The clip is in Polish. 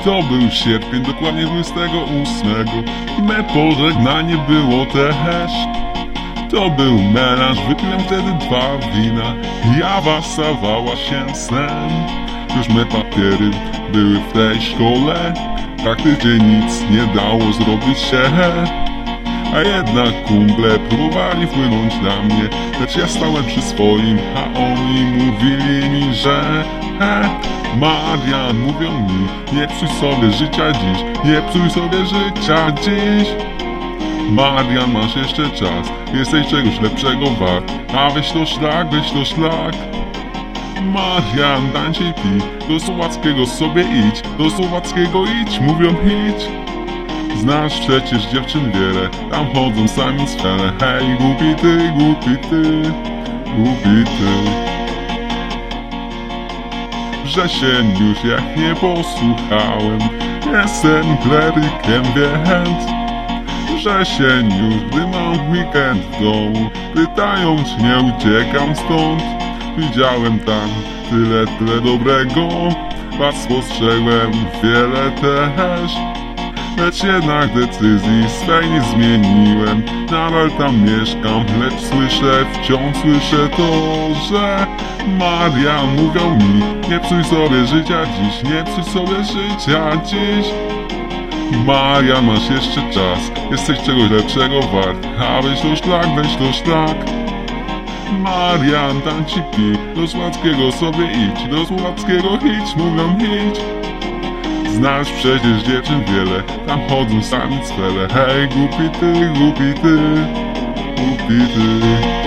To był sierpień, dokładnie 28. I me pożegnanie było też. To był melanż, wypiłem wtedy 2 wina i awasowała się snem. Już me papiery były w tej szkole, praktycznie nic nie dało zrobić się. A jednak kumple próbowali wpłynąć na mnie, lecz ja stałem przy swoim, a oni mówili mi, że Marian, mówią mi, nie psuj sobie życia dziś, nie psuj sobie życia dziś. Marian, masz jeszcze czas, jesteś czegoś lepszego wart, a weź to szlak, weź to szlak. Marian, dam ci pij, do Słowackiego sobie idź, do Słowackiego idź, mówią idź. Znasz przecież dziewczyn wiele, tam chodzą sami z fele. Hej, głupi ty, głupi ty, głupi ty. Wrzesień już jak nie posłuchałem, jestem klerykiem, więc wrzesień już, gdy mam weekend w domu, pytają czy nie uciekam stąd. Widziałem tam tyle dobrego, was spostrzegłem wiele też. Lecz jednak decyzji swej nie zmieniłem. Nadal tam mieszkam, lecz słyszę, wciąż słyszę to, że Marian, mówią mi, nie psuj sobie życia dziś, nie psuj sobie życia dziś. Marian, masz jeszcze czas, jesteś czegoś lepszego wart, a weź to szlak, weź to szlak. Marian, dam ci pij, do Słowackiego sobie idź, do Słowackiego idź, mówią idź. Znasz przecież dziewczyn wiele, tam chodzą sami z fele. Hej, głupi ty, głupi ty, głupi ty.